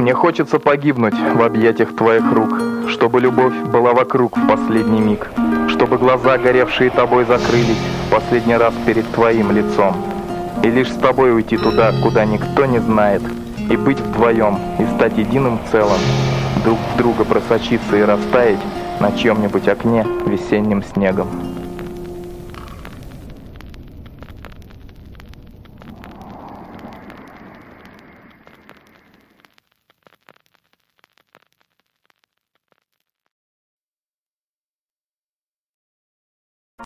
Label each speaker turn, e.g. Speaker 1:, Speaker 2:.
Speaker 1: Мне хочется погибнуть в объятиях твоих рук, чтобы любовь была вокруг в последний миг, чтобы глаза, горевшие тобой, закрылись в последний раз перед твоим лицом, и лишь с тобой уйти туда, куда никто не знает, и быть вдвоем, и стать единым целым, друг в друга просочиться и растаять на чьем-нибудь окне весенним снегом.